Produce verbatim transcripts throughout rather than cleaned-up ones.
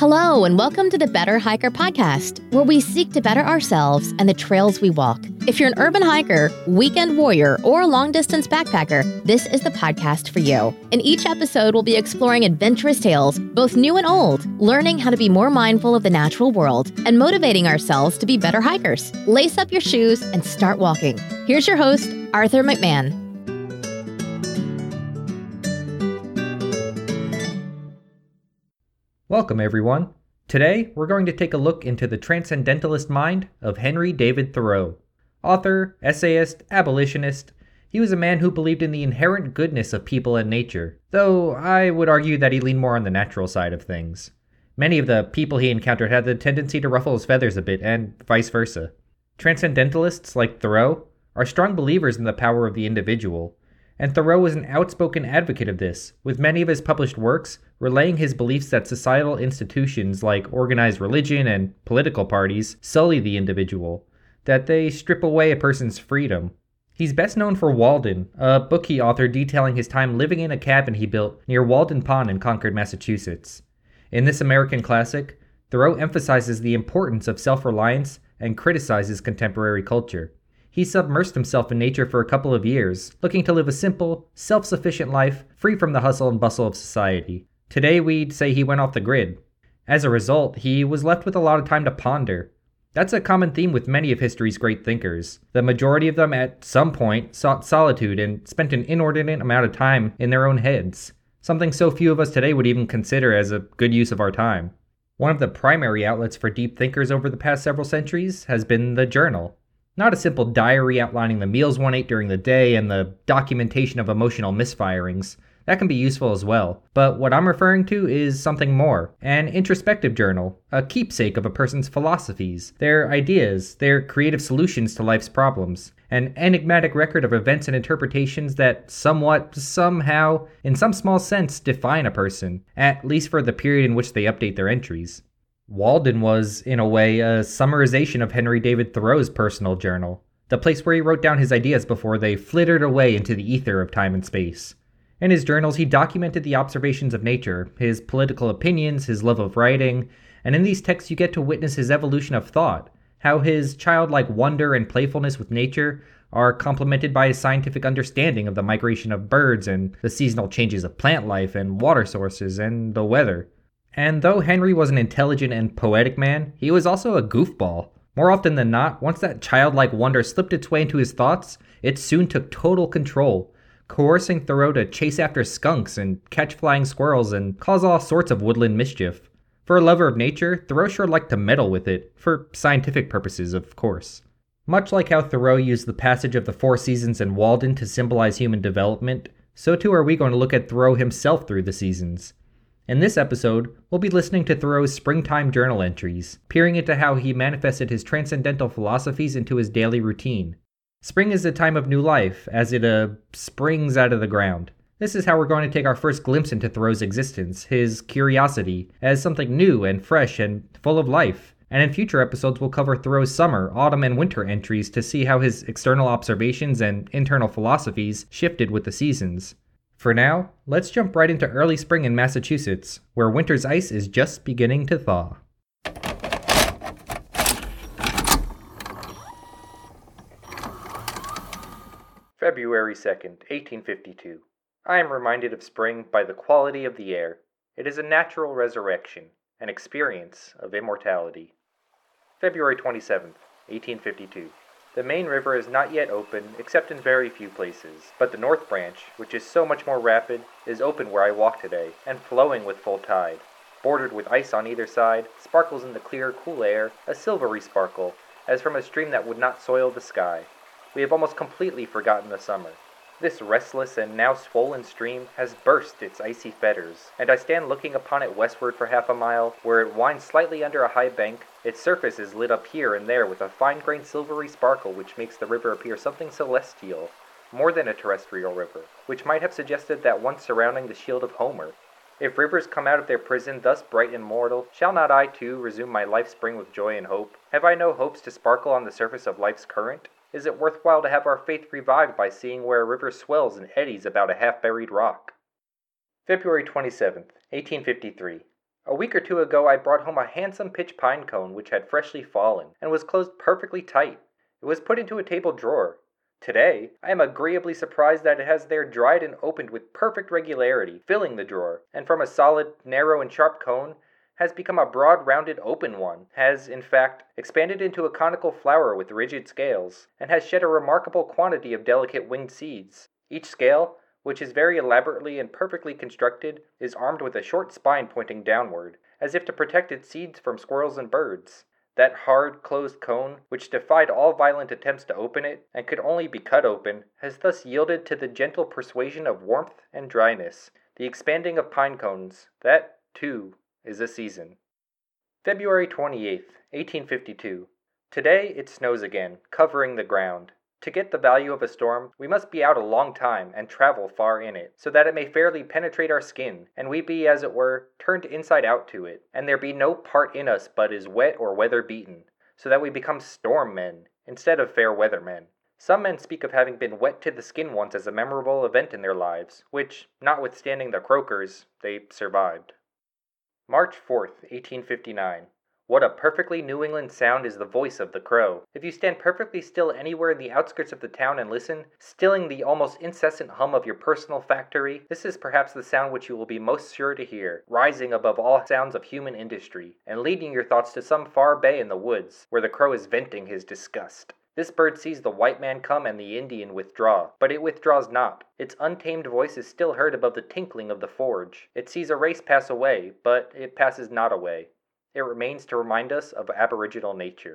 Hello, and welcome to the Better Hiker podcast, where we seek to better ourselves and the trails we walk. If you're an urban hiker, weekend warrior, or long-distance backpacker, this is the podcast for you. In each episode, we'll be exploring adventurous tales, both new and old, learning how to be more mindful of the natural world, and motivating ourselves to be better hikers. Lace up your shoes and start walking. Here's your host, Arthur McMahon. Welcome, everyone. Today, we're going to take a look into the transcendentalist mind of Henry David Thoreau. Author, essayist, abolitionist, he was a man who believed in the inherent goodness of people and nature, though I would argue that he leaned more on the natural side of things. Many of the people he encountered had the tendency to ruffle his feathers a bit, and vice versa. Transcendentalists like Thoreau are strong believers in the power of the individual, and Thoreau was an outspoken advocate of this, with many of his published works relaying his beliefs that societal institutions like organized religion and political parties sully the individual, that they strip away a person's freedom. He's best known for Walden, a book he authored detailing his time living in a cabin he built near Walden Pond in Concord, Massachusetts. In this American classic, Thoreau emphasizes the importance of self-reliance and criticizes contemporary culture. He submersed himself in nature for a couple of years, looking to live a simple, self-sufficient life free from the hustle and bustle of society. Today, we'd say he went off the grid. As a result, he was left with a lot of time to ponder. That's a common theme with many of history's great thinkers. The majority of them at some point sought solitude and spent an inordinate amount of time in their own heads, something so few of us today would even consider as a good use of our time. One of the primary outlets for deep thinkers over the past several centuries has been the journal. Not a simple diary outlining the meals one ate during the day and the documentation of emotional misfirings. That can be useful as well. But what I'm referring to is something more. An introspective journal, a keepsake of a person's philosophies, their ideas, their creative solutions to life's problems. An enigmatic record of events and interpretations that somewhat, somehow, in some small sense, define a person, at least for the period in which they update their entries. Walden was, in a way, a summarization of Henry David Thoreau's personal journal, the place where he wrote down his ideas before they flittered away into the ether of time and space. In his journals, he documented the observations of nature, his political opinions, his love of writing, and in these texts you get to witness his evolution of thought, how his childlike wonder and playfulness with nature are complemented by his scientific understanding of the migration of birds and the seasonal changes of plant life and water sources and the weather. And though Henry was an intelligent and poetic man, he was also a goofball. More often than not, once that childlike wonder slipped its way into his thoughts, it soon took total control, coercing Thoreau to chase after skunks and catch flying squirrels and cause all sorts of woodland mischief. For a lover of nature, Thoreau sure liked to meddle with it, for scientific purposes, of course. Much like how Thoreau used the passage of the four seasons in Walden to symbolize human development, so too are we going to look at Thoreau himself through the seasons. In this episode, we'll be listening to Thoreau's springtime journal entries, peering into how he manifested his transcendental philosophies into his daily routine. Spring is a time of new life, as it, uh, springs out of the ground. This is how we're going to take our first glimpse into Thoreau's existence, his curiosity, as something new and fresh and full of life. And in future episodes, we'll cover Thoreau's summer, autumn, and winter entries to see how his external observations and internal philosophies shifted with the seasons. For now, let's jump right into early spring in Massachusetts, where winter's ice is just beginning to thaw. February second, eighteen fifty-two. I am reminded of spring by the quality of the air. It is a natural resurrection, an experience of immortality. February twenty-seventh, eighteen fifty-two. The main river is not yet open, except in very few places, but the North Branch, which is so much more rapid, is open where I walk today, and flowing with full tide. Bordered with ice on either side, sparkles in the clear, cool air, a silvery sparkle, as from a stream that would not soil the sky. We have almost completely forgotten the summer. This restless and now swollen stream has burst its icy fetters, and I stand looking upon it westward for half a mile, where it winds slightly under a high bank. Its surface is lit up here and there with a fine-grained silvery sparkle which makes the river appear something celestial, more than a terrestrial river, which might have suggested that once surrounding the shield of Homer. If rivers come out of their prison thus bright and mortal, shall not I too resume my life spring with joy and hope? Have I no hopes to sparkle on the surface of life's current? Is it worthwhile to have our faith revived by seeing where a river swells and eddies about a half-buried rock? February twenty-seventh, eighteen fifty-three. A week or two ago I brought home a handsome pitch pine cone which had freshly fallen, and was closed perfectly tight. It was put into a table drawer. Today, I am agreeably surprised that it has there dried and opened with perfect regularity, filling the drawer, and from a solid, narrow, and sharp cone, has become a broad, rounded, open one, has, in fact, expanded into a conical flower with rigid scales, and has shed a remarkable quantity of delicate winged seeds. Each scale, which is very elaborately and perfectly constructed, is armed with a short spine pointing downward, as if to protect its seeds from squirrels and birds. That hard, closed cone, which defied all violent attempts to open it, and could only be cut open, has thus yielded to the gentle persuasion of warmth and dryness, the expanding of pine cones. That, too, is a season. February twenty-eighth, eighteen fifty-two. Today it snows again, covering the ground. To get the value of a storm, we must be out a long time and travel far in it, so that it may fairly penetrate our skin, and we be, as it were, turned inside out to it, and there be no part in us but is wet or weather-beaten, so that we become storm men, instead of fair weather men. Some men speak of having been wet to the skin once as a memorable event in their lives, which, notwithstanding the croakers, they survived. March fourth, eighteen fifty-nine. What a perfectly New England sound is the voice of the crow. If you stand perfectly still anywhere in the outskirts of the town and listen, stilling the almost incessant hum of your personal factory, this is perhaps the sound which you will be most sure to hear, rising above all sounds of human industry, and leading your thoughts to some far bay in the woods, where the crow is venting his disgust. This bird sees the white man come and the Indian withdraw, but it withdraws not. Its untamed voice is still heard above the tinkling of the forge. It sees a race pass away, but it passes not away. It remains to remind us of aboriginal nature.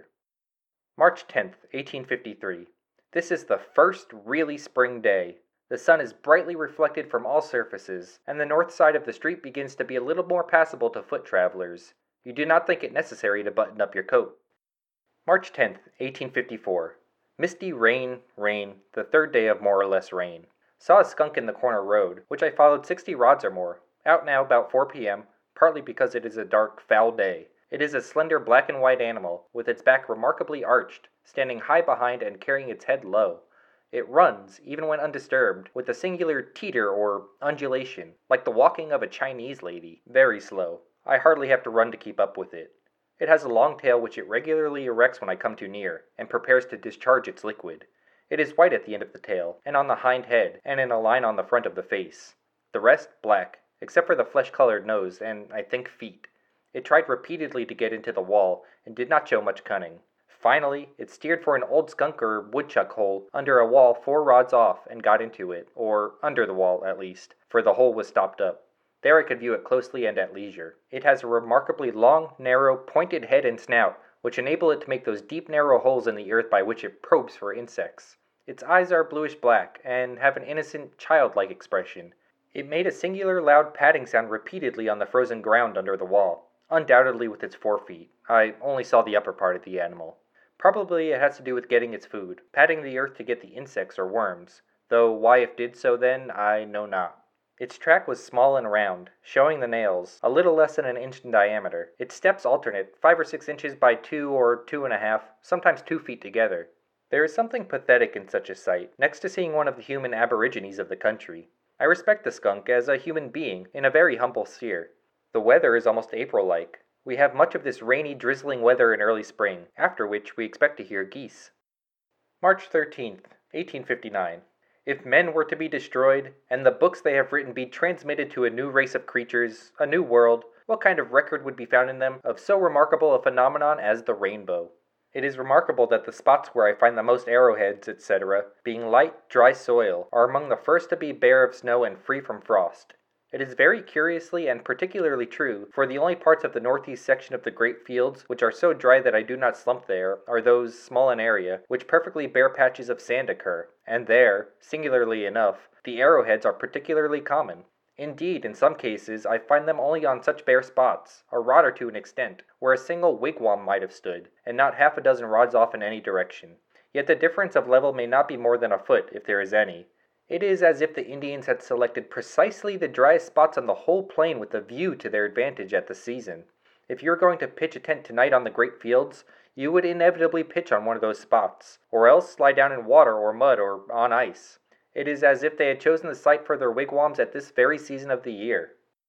March tenth, eighteen fifty-three. This is the first really spring day. The sun is brightly reflected from all surfaces, and the north side of the street begins to be a little more passable to foot travelers. You do not think it necessary to button up your coat. March tenth, eighteen fifty-four. Misty rain, rain, the third day of more or less rain. Saw a skunk in the corner road, which I followed sixty rods or more. Out now about four p.m., partly because it is a dark, foul day. It is a slender black and white animal, with its back remarkably arched, standing high behind and carrying its head low. It runs, even when undisturbed, with a singular teeter or undulation, like the walking of a Chinese lady, very slow. I hardly have to run to keep up with it. It has a long tail which it regularly erects when I come too near, and prepares to discharge its liquid. It is white at the end of the tail, and on the hind head, and in a line on the front of the face. The rest black, except for the flesh-colored nose and, I think, feet. It tried repeatedly to get into the wall, and did not show much cunning. Finally, it steered for an old skunk or woodchuck hole under a wall four rods off, and got into it, or under the wall, at least, for the hole was stopped up. There I could view it closely and at leisure. It has a remarkably long, narrow, pointed head and snout, which enable it to make those deep, narrow holes in the earth by which it probes for insects. Its eyes are bluish-black, and have an innocent, childlike expression. It made a singular loud padding sound repeatedly on the frozen ground under the wall, undoubtedly with its forefeet. I only saw the upper part of the animal. Probably it has to do with getting its food, padding the earth to get the insects or worms, though why it did so then, I know not. Its track was small and round, showing the nails, a little less than an inch in diameter. Its steps alternate, five or six inches by two or two and a half, sometimes two feet together. There is something pathetic in such a sight, next to seeing one of the human aborigines of the country. I respect the skunk as a human being, in a very humble sphere. The weather is almost April-like. We have much of this rainy, drizzling weather in early spring, after which we expect to hear geese. March thirteenth, eighteen fifty-nine. If men were to be destroyed, and the books they have written be transmitted to a new race of creatures, a new world, what kind of record would be found in them of so remarkable a phenomenon as the rainbow? It is remarkable that the spots where I find the most arrowheads, et cetera, being light, dry soil, are among the first to be bare of snow and free from frost. It is very curiously and particularly true, for the only parts of the northeast section of the great fields which are so dry that I do not slump there are those, small in area, which perfectly bare patches of sand occur, and there, singularly enough, the arrowheads are particularly common. Indeed, in some cases, I find them only on such bare spots, a rod or two in extent, where a single wigwam might have stood, and not half a dozen rods off in any direction. Yet the difference of level may not be more than a foot, if there is any. It is as if the Indians had selected precisely the driest spots on the whole plain with a view to their advantage at the season. If you are going to pitch a tent tonight on the great fields, you would inevitably pitch on one of those spots, or else lie down in water or mud or on ice. It is as if they had chosen the site for their wigwams at this very season of the year.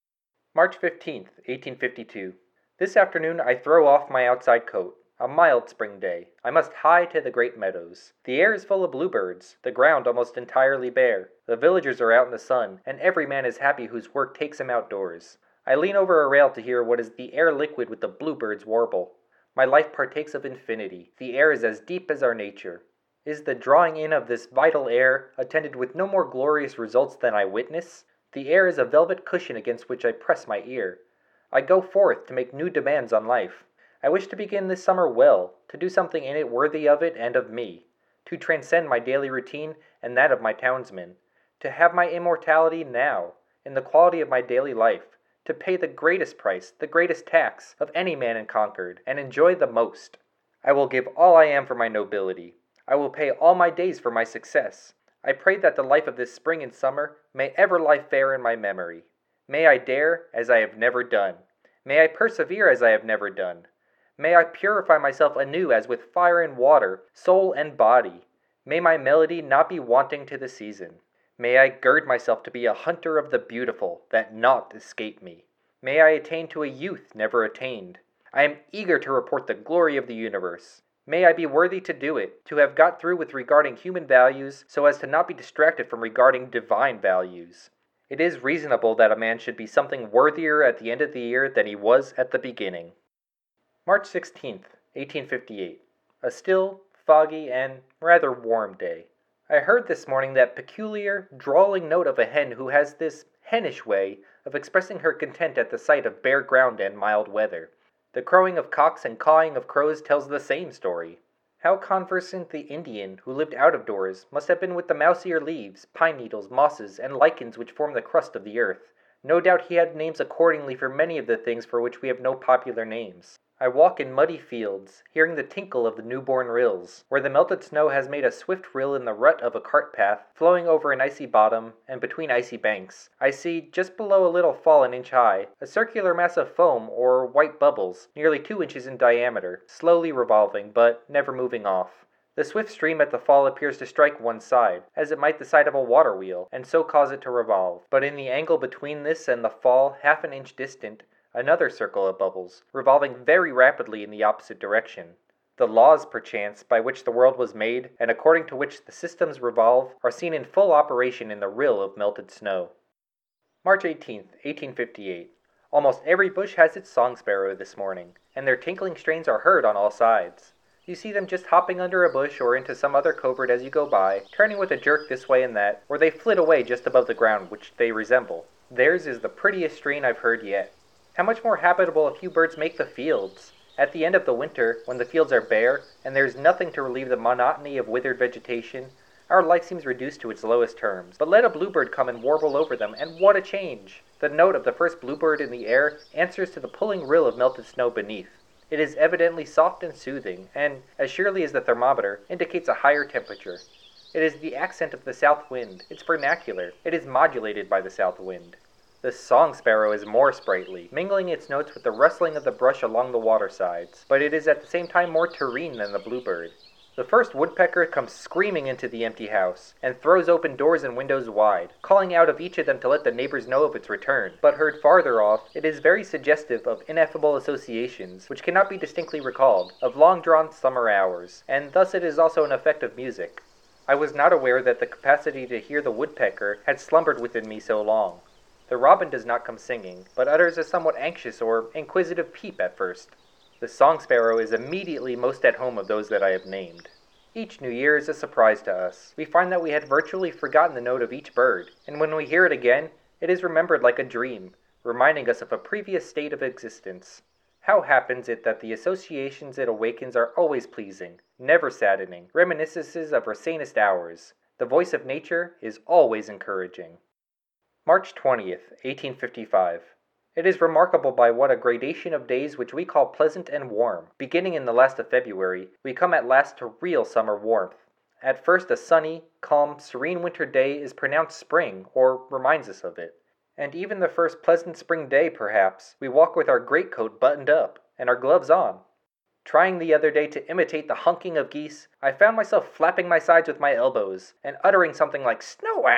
March fifteenth, eighteen fifty-two. This afternoon I throw off my outside coat. A mild spring day. I must hie to the great meadows. The air is full of bluebirds, the ground almost entirely bare. The villagers are out in the sun, and every man is happy whose work takes him outdoors. I lean over a rail to hear what is the air liquid with the bluebirds warble. My life partakes of infinity. The air is as deep as our nature. Is the drawing in of this vital air attended with no more glorious results than I witness? The air is a velvet cushion against which I press my ear. I go forth to make new demands on life. I wish to begin this summer well, to do something in it worthy of it and of me, to transcend my daily routine and that of my townsmen, to have my immortality now, in the quality of my daily life, to pay the greatest price, the greatest tax, of any man in Concord, and enjoy the most. I will give all I am for my nobility. I will pay all my days for my success. I pray that the life of this spring and summer may ever lie fair in my memory. May I dare as I have never done. May I persevere as I have never done. May I purify myself anew as with fire and water, soul and body. May my melody not be wanting to the season. May I gird myself to be a hunter of the beautiful, that naught escape me. May I attain to a youth never attained. I am eager to report the glory of the universe. May I be worthy to do it, to have got through with regarding human values so as to not be distracted from regarding divine values. It is reasonable that a man should be something worthier at the end of the year than he was at the beginning. March sixteenth, eighteen fifty-eight. A still, foggy, and rather warm day. I heard this morning that peculiar, drawling note of a hen who has this hennish way of expressing her content at the sight of bare ground and mild weather. The crowing of cocks and cawing of crows tells the same story. How conversant the Indian, who lived out of doors, must have been with the mousier leaves, pine needles, mosses, and lichens which form the crust of the earth. No doubt he had names accordingly for many of the things for which we have no popular names. I walk in muddy fields, hearing the tinkle of the newborn rills, where the melted snow has made a swift rill in the rut of a cart path, flowing over an icy bottom, and between icy banks. I see, just below a little fall an inch high, a circular mass of foam or white bubbles, nearly two inches in diameter, slowly revolving, but never moving off. The swift stream at the fall appears to strike one side, as it might the side of a water wheel, and so cause it to revolve. But in the angle between this and the fall, half an inch distant, another circle of bubbles, revolving very rapidly in the opposite direction. The laws, perchance, by which the world was made, and according to which the systems revolve, are seen in full operation in the rill of melted snow. March eighteenth, eighteen fifty-eight. Almost every bush has its song sparrow this morning, and their tinkling strains are heard on all sides. You see them just hopping under a bush or into some other covert as you go by, turning with a jerk this way and that, or they flit away just above the ground which they resemble. Theirs is the prettiest strain I've heard yet. How much more habitable a few birds make the fields! At the end of the winter, when the fields are bare, and there is nothing to relieve the monotony of withered vegetation, our life seems reduced to its lowest terms. But let a bluebird come and warble over them, and what a change! The note of the first bluebird in the air answers to the pulling rill of melted snow beneath. It is evidently soft and soothing, and, as surely as the thermometer, indicates a higher temperature. It is the accent of the south wind, its vernacular. It is modulated by the south wind. The song sparrow is more sprightly, mingling its notes with the rustling of the brush along the watersides, but it is at the same time more terrene than the bluebird. The first woodpecker comes screaming into the empty house, and throws open doors and windows wide, calling out of each of them to let the neighbors know of its return. But heard farther off, it is very suggestive of ineffable associations, which cannot be distinctly recalled, of long-drawn summer hours, and thus it is also an effect of music. I was not aware that the capacity to hear the woodpecker had slumbered within me so long. The robin does not come singing, but utters a somewhat anxious or inquisitive peep at first. The song sparrow is immediately most at home of those that I have named. Each new year is a surprise to us. We find that we had virtually forgotten the note of each bird, and when we hear it again, it is remembered like a dream, reminding us of a previous state of existence. How happens it that the associations it awakens are always pleasing, never saddening, reminiscences of our sanest hours? The voice of nature is always encouraging. March twentieth, eighteen fifty-five. It is remarkable by what a gradation of days which we call pleasant and warm. Beginning in the last of February, we come at last to real summer warmth. At first a sunny, calm, serene winter day is pronounced spring, or reminds us of it. And even the first pleasant spring day, perhaps, we walk with our greatcoat buttoned up, and our gloves on. Trying the other day to imitate the honking of geese, I found myself flapping my sides with my elbows, and uttering something like "Snowwack,"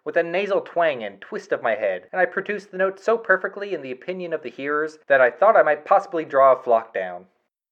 with a nasal twang and twist of my head, and I produced the note so perfectly in the opinion of the hearers that I thought I might possibly draw a flock down.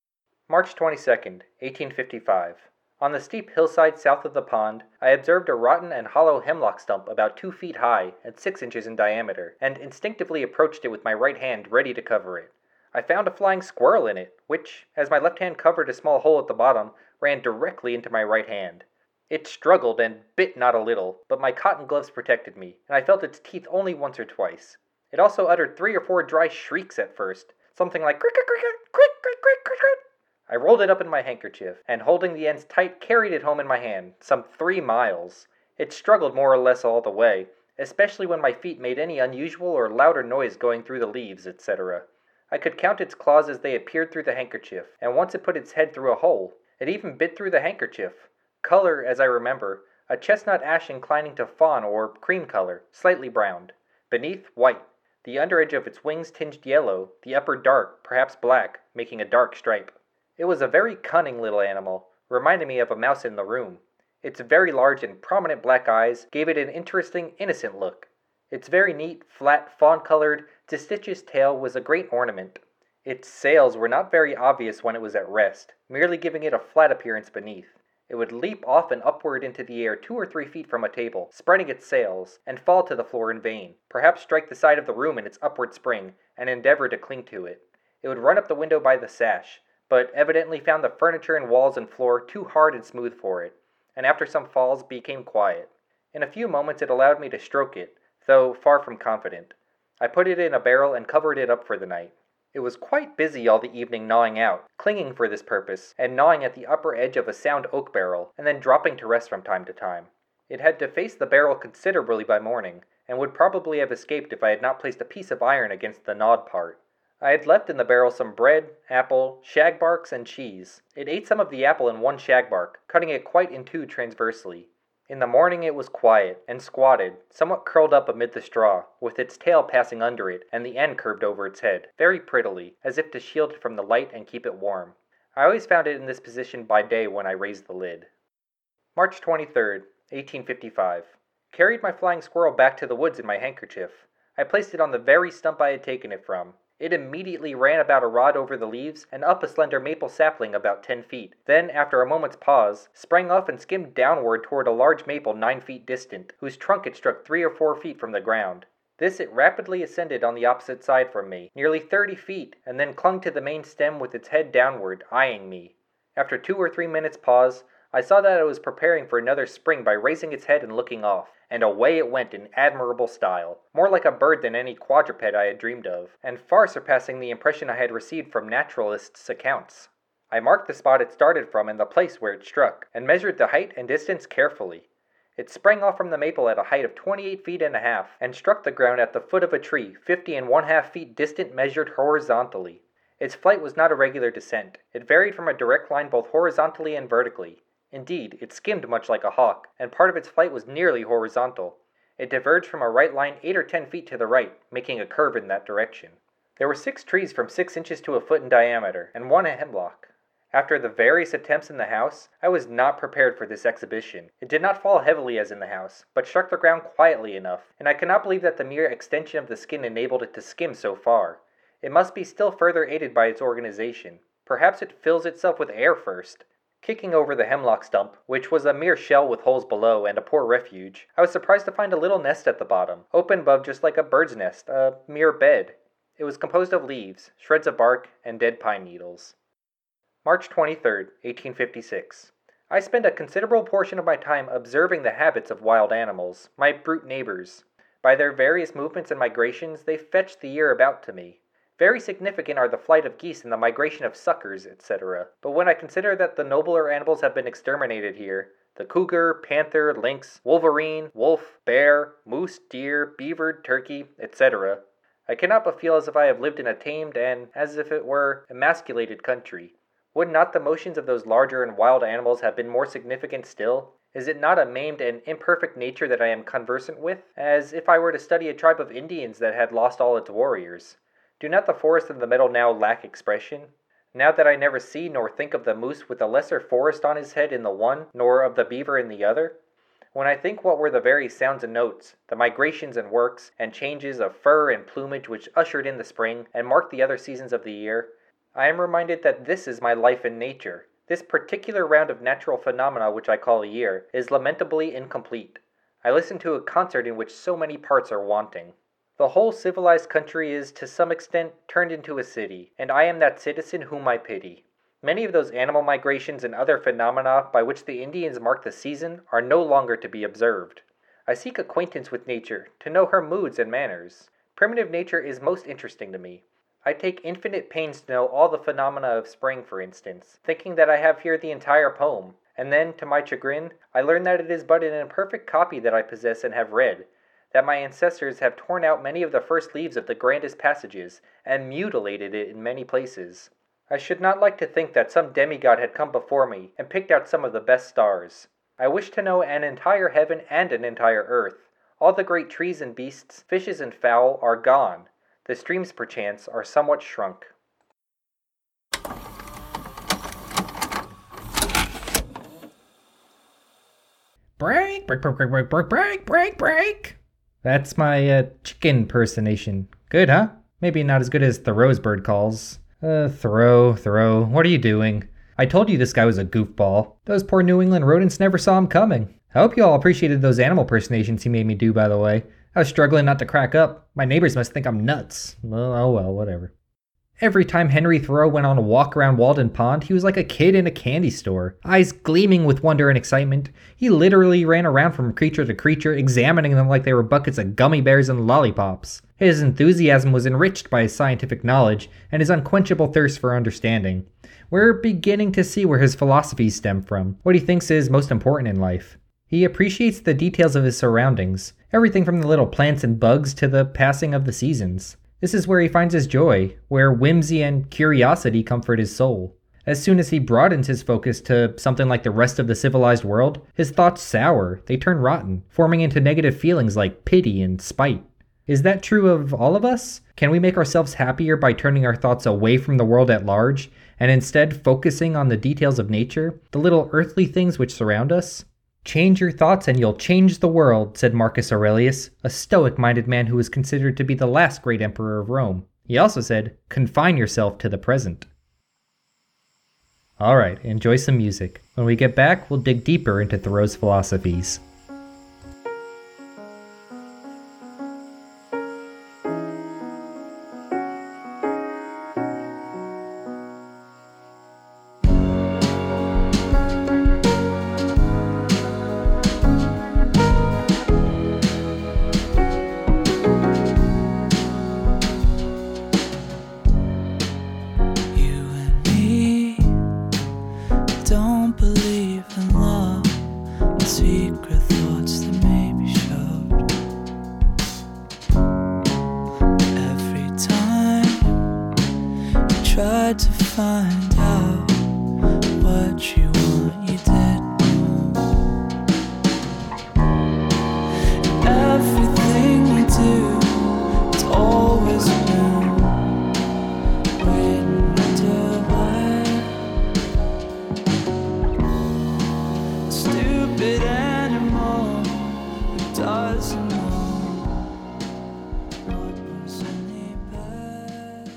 March twenty-second, eighteen fifty-five. On the steep hillside south of the pond, I observed a rotten and hollow hemlock stump about two feet high and six inches in diameter, and instinctively approached it with my right hand ready to cover it. I found a flying squirrel in it, which, as my left hand covered a small hole at the bottom, ran directly into my right hand. It struggled and bit not a little, but my cotton gloves protected me, and I felt its teeth only once or twice. It also uttered three or four dry shrieks at first, something like crick, crick, crick, crick, crick, crick, crick, crick. I rolled it up in my handkerchief, and holding the ends tight, carried it home in my hand, some three miles. It struggled more or less all the way, especially when my feet made any unusual or louder noise going through the leaves, et cetera. I could count its claws as they appeared through the handkerchief, and once it put its head through a hole. It even bit through the handkerchief. Color, as I remember, a chestnut ash inclining to fawn or cream color, slightly browned. Beneath, white. The underedge of its wings tinged yellow, the upper dark, perhaps black, making a dark stripe. It was a very cunning little animal, reminded me of a mouse in the room. Its very large and prominent black eyes gave it an interesting, innocent look. Its very neat, flat, fawn-colored, deciduous tail was a great ornament. Its sails were not very obvious when it was at rest, merely giving it a flat appearance beneath. It would leap off and upward into the air two or three feet from a table, spreading its sails, and fall to the floor in vain, perhaps strike the side of the room in its upward spring, and endeavor to cling to it. It would run up the window by the sash, but evidently found the furniture and walls and floor too hard and smooth for it, and after some falls became quiet. In a few moments it allowed me to stroke it, though far from confident. I put it in a barrel and covered it up for the night. It was quite busy all the evening gnawing out, clinging for this purpose, and gnawing at the upper edge of a sound oak barrel, and then dropping to rest from time to time. It had defaced the barrel considerably by morning, and would probably have escaped if I had not placed a piece of iron against the gnawed part. I had left in the barrel some bread, apple, shagbarks, and cheese. It ate some of the apple in one shagbark, cutting it quite in two transversely. In the morning it was quiet, and squatted, somewhat curled up amid the straw, with its tail passing under it, and the end curved over its head, very prettily, as if to shield it from the light and keep it warm. I always found it in this position by day when I raised the lid. March twenty-third, eighteen fifty-five. Carried my flying squirrel back to the woods in my handkerchief. I placed it on the very stump I had taken it from. It immediately ran about a rod over the leaves and up a slender maple sapling about ten feet. Then, after a moment's pause, sprang off and skimmed downward toward a large maple nine feet distant, whose trunk it struck three or four feet from the ground. This it rapidly ascended on the opposite side from me, nearly thirty feet, and then clung to the main stem with its head downward, eyeing me. After two or three minutes' pause, I saw that it was preparing for another spring by raising its head and looking off, and away it went in admirable style, more like a bird than any quadruped I had dreamed of, and far surpassing the impression I had received from naturalists' accounts. I marked the spot it started from and the place where it struck, and measured the height and distance carefully. It sprang off from the maple at a height of twenty-eight feet and a half, and struck the ground at the foot of a tree, fifty and one-half feet distant measured horizontally. Its flight was not a regular descent. It varied from a direct line both horizontally and vertically. Indeed, it skimmed much like a hawk, and part of its flight was nearly horizontal. It diverged from a right line eight or ten feet to the right, making a curve in that direction. There were six trees from six inches to a foot in diameter, and one a hemlock. After the various attempts in the house, I was not prepared for this exhibition. It did not fall heavily as in the house, but struck the ground quietly enough, and I cannot believe that the mere extension of the skin enabled it to skim so far. It must be still further aided by its organization. Perhaps it fills itself with air first. Kicking over the hemlock stump, which was a mere shell with holes below and a poor refuge, I was surprised to find a little nest at the bottom, open above just like a bird's nest, a mere bed. It was composed of leaves, shreds of bark, and dead pine needles. March twenty-third, eighteen fifty-six. I spend a considerable portion of my time observing the habits of wild animals, my brute neighbors. By their various movements and migrations, they fetch the ear about to me. Very significant are the flight of geese and the migration of suckers, et cetera. But when I consider that the nobler animals have been exterminated here, the cougar, panther, lynx, wolverine, wolf, bear, moose, deer, beaver, turkey, et cetera, I cannot but feel as if I have lived in a tamed and, as if it were, emasculated country. Would not the motions of those larger and wild animals have been more significant still? Is it not a maimed and imperfect nature that I am conversant with, as if I were to study a tribe of Indians that had lost all its warriors? Do not the forest and the meadow now lack expression? Now that I never see nor think of the moose with a lesser forest on his head in the one, nor of the beaver in the other? When I think what were the very sounds and notes, the migrations and works, and changes of fur and plumage which ushered in the spring, and marked the other seasons of the year, I am reminded that this is my life in nature. This particular round of natural phenomena which I call a year is lamentably incomplete. I listen to a concert in which so many parts are wanting. The whole civilized country is, to some extent, turned into a city, and I am that citizen whom I pity. Many of those animal migrations and other phenomena by which the Indians mark the season are no longer to be observed. I seek acquaintance with nature, to know her moods and manners. Primitive nature is most interesting to me. I take infinite pains to know all the phenomena of spring, for instance, thinking that I have here the entire poem, and then, to my chagrin, I learn that it is but an imperfect copy that I possess and have read, that my ancestors have torn out many of the first leaves of the grandest passages, and mutilated it in many places. I should not like to think that some demigod had come before me and picked out some of the best stars. I wish to know an entire heaven and an entire earth. All the great trees and beasts, fishes and fowl, are gone. The streams, perchance, are somewhat shrunk. Break, break, break, break, break, break, break, break, break. That's my uh, chicken impersonation. Good, huh? Maybe not as good as Thoreau's bird calls. Uh, Thoreau, Thoreau, what are you doing? I told you this guy was a goofball. Those poor New England rodents never saw him coming. I hope you all appreciated those animal impersonations he made me do, by the way. I was struggling not to crack up. My neighbors must think I'm nuts. Well, oh well, whatever. Every time Henry Thoreau went on a walk around Walden Pond, he was like a kid in a candy store, eyes gleaming with wonder and excitement. He literally ran around from creature to creature, examining them like they were buckets of gummy bears and lollipops. His enthusiasm was enriched by his scientific knowledge and his unquenchable thirst for understanding. We're beginning to see where his philosophies stem from, what he thinks is most important in life. He appreciates the details of his surroundings, everything from the little plants and bugs to the passing of the seasons. This is where he finds his joy, where whimsy and curiosity comfort his soul. As soon as he broadens his focus to something like the rest of the civilized world, his thoughts sour, they turn rotten, forming into negative feelings like pity and spite. Is that true of all of us? Can we make ourselves happier by turning our thoughts away from the world at large, and instead focusing on the details of nature, the little earthly things which surround us? Change your thoughts and you'll change the world, said Marcus Aurelius, a stoic-minded man who was considered to be the last great emperor of Rome. He also said, confine yourself to the present. Alright, enjoy some music. When we get back, we'll dig deeper into Thoreau's philosophies. Tried to find out what you want, you didn't know. Everything you do, it's always new. Waiting wonder why. Stupid animal who doesn't know what was any better.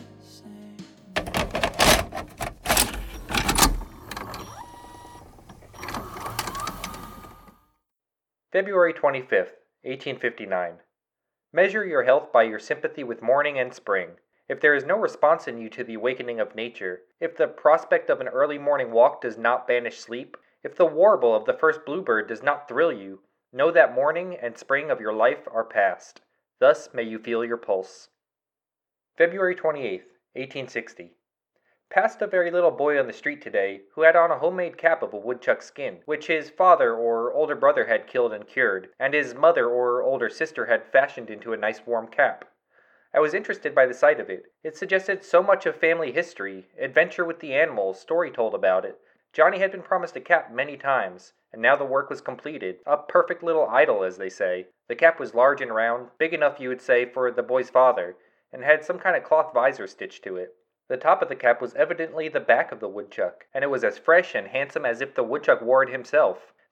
February twenty-fifth, eighteen fifty-nine. Measure your health by your sympathy with morning and spring. If there is no response in you to the awakening of nature, if the prospect of an early morning walk does not banish sleep, if the warble of the first bluebird does not thrill you, know that morning and spring of your life are past. Thus may you feel your pulse. February twenty-eighth, eighteen sixty. Passed a very little boy on the street today who had on a homemade cap of a woodchuck skin, which his father or older brother had killed and cured, and his mother or older sister had fashioned into a nice warm cap. I was interested by the sight of it. It suggested so much of family history, adventure with the animals, story told about it. Johnny had been promised a cap many times, and now the work was completed. A perfect little idol, as they say. The cap was large and round, big enough, you would say, for the boy's father, and had some kind of cloth visor stitched to it. The top of the cap was evidently the back of the woodchuck, and it was as fresh and handsome as if the woodchuck wore it himself.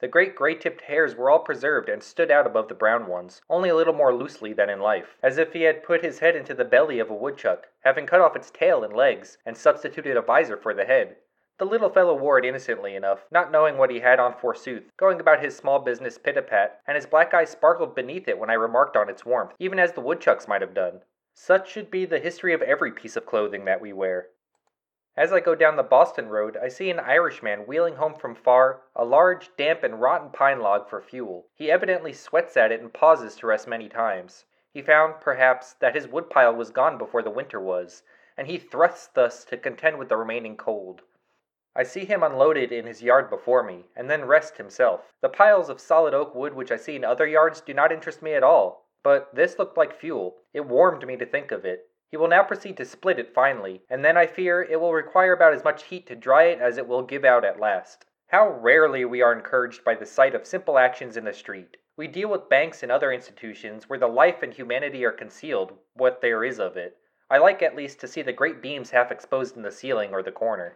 The great gray-tipped hairs were all preserved and stood out above the brown ones, only a little more loosely than in life, as if he had put his head into the belly of a woodchuck, having cut off its tail and legs, and substituted a visor for the head. The little fellow wore it innocently enough, not knowing what he had on forsooth, going about his small business pit-a-pat, and his black eyes sparkled beneath it when I remarked on its warmth, even as the woodchuck's might have done. Such should be the history of every piece of clothing that we wear. As I go down the Boston Road, I see an Irishman wheeling home from far a large, damp, and rotten pine log for fuel. He evidently sweats at it and pauses to rest many times. He found, perhaps, that his woodpile was gone before the winter was, and he thrusts thus to contend with the remaining cold. I see him unload it in his yard before me, and then rest himself. The piles of solid oak wood which I see in other yards do not interest me at all, but this looked like fuel. It warmed me to think of it. He will now proceed to split it finely, and then I fear it will require about as much heat to dry it as it will give out at last. How rarely we are encouraged by the sight of simple actions in the street. We deal with banks and other institutions where the life and humanity are concealed, what there is of it. I like at least to see the great beams half exposed in the ceiling or the corner.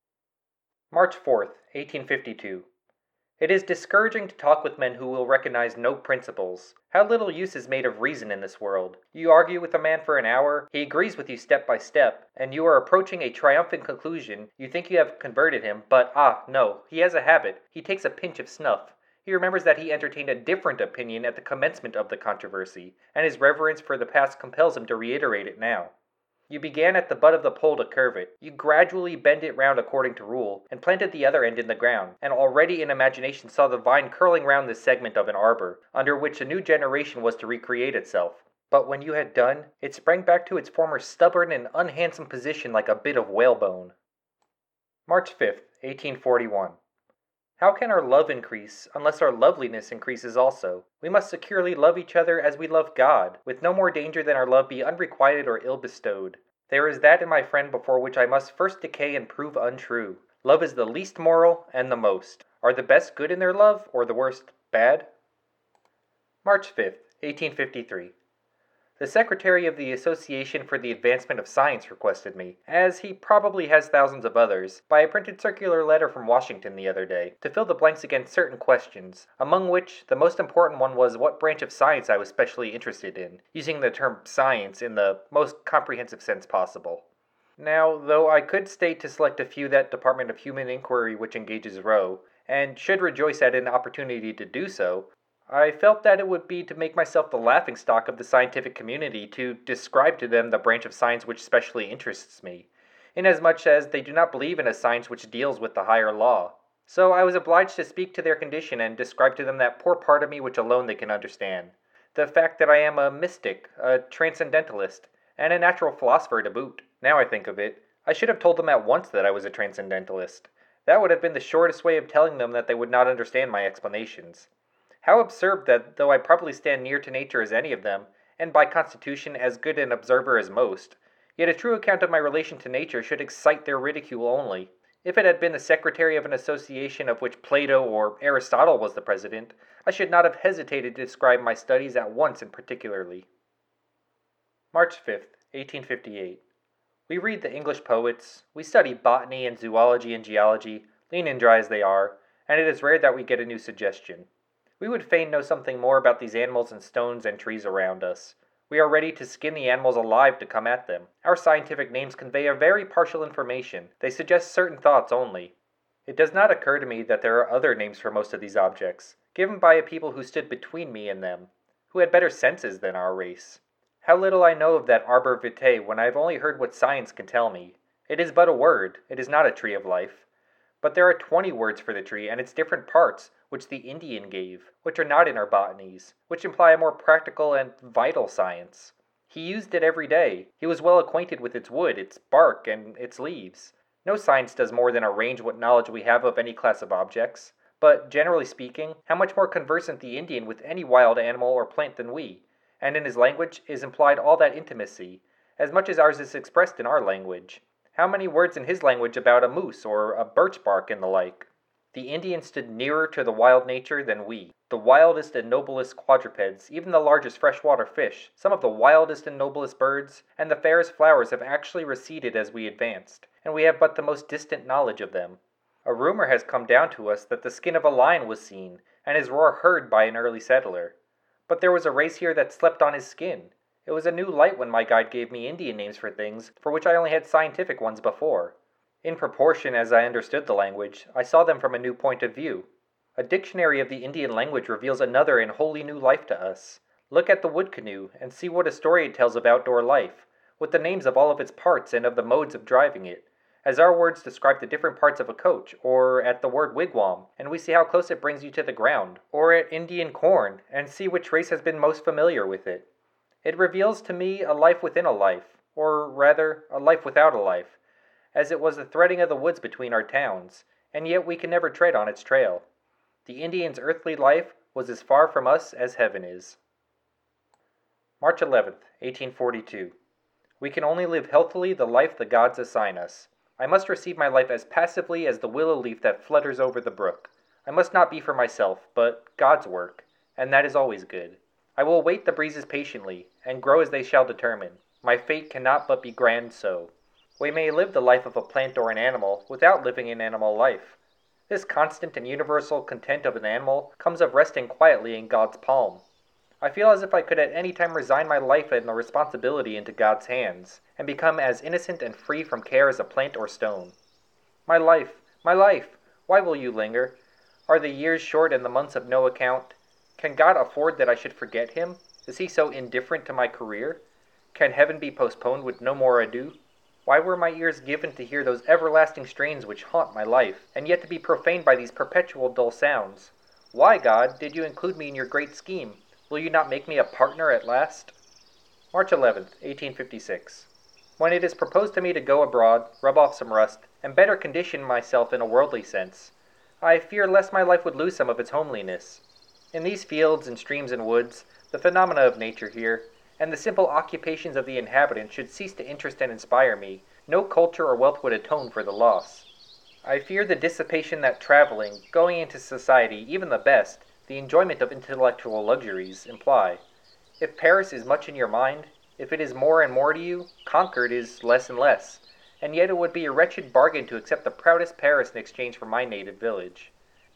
March fourth, eighteen fifty-two. It is discouraging to talk with men who will recognize no principles. How little use is made of reason in this world. You argue with a man for an hour, he agrees with you step by step, and you are approaching a triumphant conclusion. You think you have converted him, but ah, no, he has a habit. He takes a pinch of snuff. He remembers that he entertained a different opinion at the commencement of the controversy, and his reverence for the past compels him to reiterate it now. You began at the butt of the pole to curve it. You gradually bend it round according to rule, and planted the other end in the ground, and already in imagination saw the vine curling round this segment of an arbor, under which a new generation was to recreate itself. But when you had done, it sprang back to its former stubborn and unhandsome position like a bit of whalebone. March fifth, eighteen forty-one. How can our love increase unless our loveliness increases also? We must securely love each other as we love God, with no more danger than our love be unrequited or ill-bestowed. There is that in my friend before which I must first decay and prove untrue. Love is the least moral and the most. Are the best good in their love, or the worst bad? March fifth, eighteen fifty-three. The Secretary of the Association for the Advancement of Science requested me, as he probably has thousands of others, by a printed circular letter from Washington the other day, to fill the blanks against certain questions, among which the most important one was what branch of science I was specially interested in, using the term science in the most comprehensive sense possible. Now, though I could state to select a few that Department of Human Inquiry which engages Roe, and should rejoice at an opportunity to do so, I felt that it would be to make myself the laughingstock of the scientific community to describe to them the branch of science which specially interests me, inasmuch as they do not believe in a science which deals with the higher law. So I was obliged to speak to their condition and describe to them that poor part of me which alone they can understand, the fact that I am a mystic, a transcendentalist, and a natural philosopher to boot. Now I think of it, I should have told them at once that I was a transcendentalist. That would have been the shortest way of telling them that they would not understand my explanations. How absurd that, though I probably stand near to nature as any of them, and by constitution as good an observer as most, yet a true account of my relation to nature should excite their ridicule only. If it had been the secretary of an association of which Plato or Aristotle was the president, I should not have hesitated to describe my studies at once and particularly. March fifth, eighteen fifty-eight. We read the English poets, we study botany and zoology and geology, lean and dry as they are, and it is rare that we get a new suggestion. We would fain know something more about these animals and stones and trees around us. We are ready to skin the animals alive to come at them. Our scientific names convey a very partial information. They suggest certain thoughts only. It does not occur to me that there are other names for most of these objects, given by a people who stood between me and them, who had better senses than our race. How little I know of that arbor vitae when I have only heard what science can tell me. It is but a word, it is not a tree of life. But there are twenty words for the tree and its different parts, which the Indian gave, which are not in our botanies, which imply a more practical and vital science. He used it every day. He was well acquainted with its wood, its bark, and its leaves. No science does more than arrange what knowledge we have of any class of objects, but, generally speaking, how much more conversant the Indian with any wild animal or plant than we, and in his language is implied all that intimacy, as much as ours is expressed in our language. How many words in his language about a moose or a birch bark and the like? The Indian stood nearer to the wild nature than we. The wildest and noblest quadrupeds, even the largest freshwater fish, some of the wildest and noblest birds, and the fairest flowers have actually receded as we advanced, and we have but the most distant knowledge of them. A rumor has come down to us that the skin of a lion was seen, and his roar heard by an early settler. But there was a race here that slept on his skin. It was a new light when my guide gave me Indian names for things for which I only had scientific ones before. In proportion as I understood the language, I saw them from a new point of view. A dictionary of the Indian language reveals another and wholly new life to us. Look at the wood canoe and see what a story it tells of outdoor life, with the names of all of its parts and of the modes of driving it, as our words describe the different parts of a coach, or at the word wigwam, and we see how close it brings you to the ground, or at Indian corn, and see which race has been most familiar with it. It reveals to me a life within a life, or rather, a life without a life, as it was the threading of the woods between our towns, and yet we can never tread on its trail. The Indian's earthly life was as far from us as heaven is. March eleventh, eighteen forty-two. We can only live healthily the life the gods assign us. I must receive my life as passively as the willow leaf that flutters over the brook. I must not be for myself, but God's work, and that is always good. I will wait the breezes patiently, and grow as they shall determine. My fate cannot but be grand so. We may live the life of a plant or an animal without living an animal life. This constant and universal content of an animal comes of resting quietly in God's palm. I feel as if I could at any time resign my life and the responsibility into God's hands, and become as innocent and free from care as a plant or stone. My life, my life, why will you linger? Are the years short and the months of no account? Can God afford that I should forget him? Is he so indifferent to my career? Can heaven be postponed with no more ado? Why were my ears given to hear those everlasting strains which haunt my life, and yet to be profaned by these perpetual dull sounds? Why, God, did you include me in your great scheme? Will you not make me a partner at last? March eleventh, eighteen fifty-six. When it is proposed to me to go abroad, rub off some rust, and better condition myself in a worldly sense, I fear lest my life would lose some of its homeliness. In these fields and streams and woods, the phenomena of nature here, and the simple occupations of the inhabitants should cease to interest and inspire me. No culture or wealth would atone for the loss. I fear the dissipation that traveling, going into society, even the best, the enjoyment of intellectual luxuries, imply. If Paris is much in your mind, if it is more and more to you, Concord is less and less, and yet it would be a wretched bargain to accept the proudest Paris in exchange for my native village.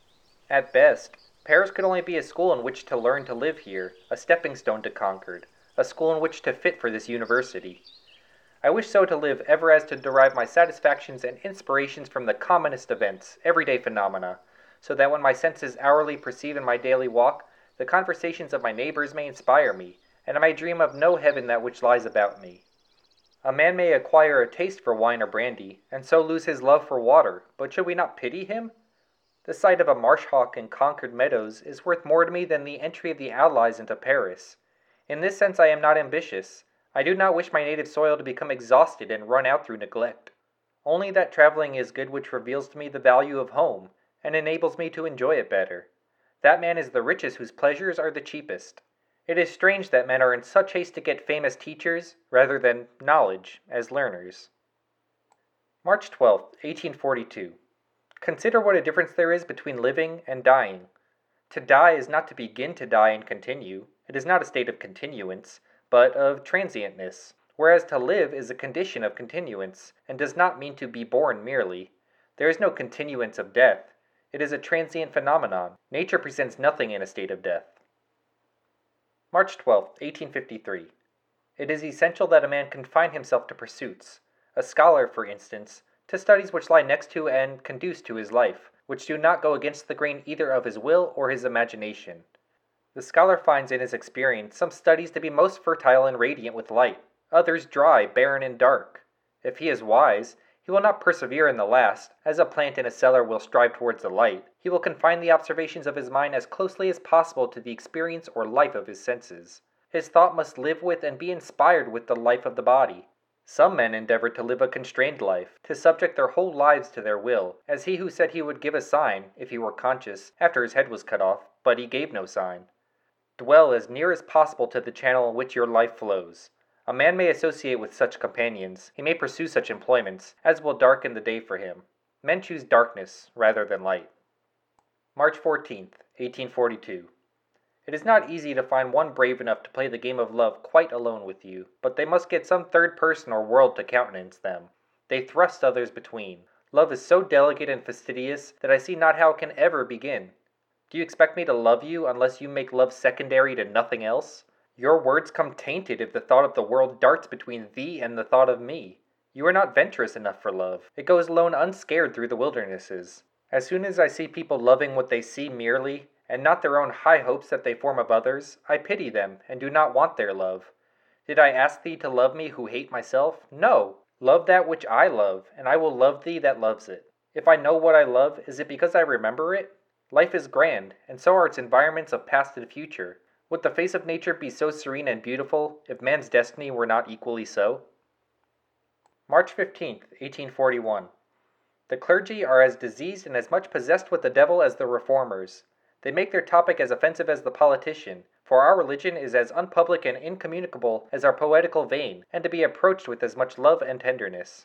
At best, Paris could only be a school in which to learn to live here, a stepping stone to Concord, a school in which to fit for this university. I wish so to live ever as to derive my satisfactions and inspirations from the commonest events, everyday phenomena, so that when my senses hourly perceive in my daily walk, the conversations of my neighbors may inspire me, and I may dream of no heaven that which lies about me. A man may acquire a taste for wine or brandy, and so lose his love for water, but should we not pity him? The sight of a marsh hawk in Concord meadows is worth more to me than the entry of the Allies into Paris. In this sense I am not ambitious. I do not wish my native soil to become exhausted and run out through neglect. Only that traveling is good which reveals to me the value of home, and enables me to enjoy it better. That man is the richest whose pleasures are the cheapest. It is strange that men are in such haste to get fame as teachers, rather than knowledge as learners. March twelfth, eighteen forty-two. Consider what a difference there is between living and dying. To die is not to begin to die and continue. It is not a state of continuance, but of transientness, whereas to live is a condition of continuance, and does not mean to be born merely. There is no continuance of death. It is a transient phenomenon. Nature presents nothing in a state of death. March twelfth, eighteen fifty-three. It is essential that a man confine himself to pursuits, a scholar, for instance, to studies which lie next to and conduce to his life, which do not go against the grain either of his will or his imagination. The scholar finds in his experience some studies to be most fertile and radiant with light, others dry, barren, and dark. If he is wise, he will not persevere in the last, as a plant in a cellar will strive towards the light. He will confine the observations of his mind as closely as possible to the experience or life of his senses. His thought must live with and be inspired with the life of the body. Some men endeavor to live a constrained life, to subject their whole lives to their will, as he who said he would give a sign, if he were conscious, after his head was cut off, but he gave no sign. Dwell as near as possible to the channel in which your life flows. A man may associate with such companions, he may pursue such employments, as will darken the day for him. Men choose darkness rather than light. March fourteenth, eighteen forty-two. It is not easy to find one brave enough to play the game of love quite alone with you, but they must get some third person or world to countenance them. They thrust others between. Love is so delicate and fastidious that I see not how it can ever begin. Do you expect me to love you unless you make love secondary to nothing else? Your words come tainted if the thought of the world darts between thee and the thought of me. You are not venturous enough for love. It goes alone unscared through the wildernesses. As soon as I see people loving what they see merely, and not their own high hopes that they form of others, I pity them, and do not want their love. Did I ask thee to love me who hate myself? No! Love that which I love, and I will love thee that loves it. If I know what I love, is it because I remember it? Life is grand, and so are its environments of past and future. Would the face of nature be so serene and beautiful, if man's destiny were not equally so? March fifteenth, eighteen forty-one. The clergy are as diseased and as much possessed with the devil as the reformers. They make their topic as offensive as the politician, for our religion is as unpublic and incommunicable as our poetical vein, and to be approached with as much love and tenderness.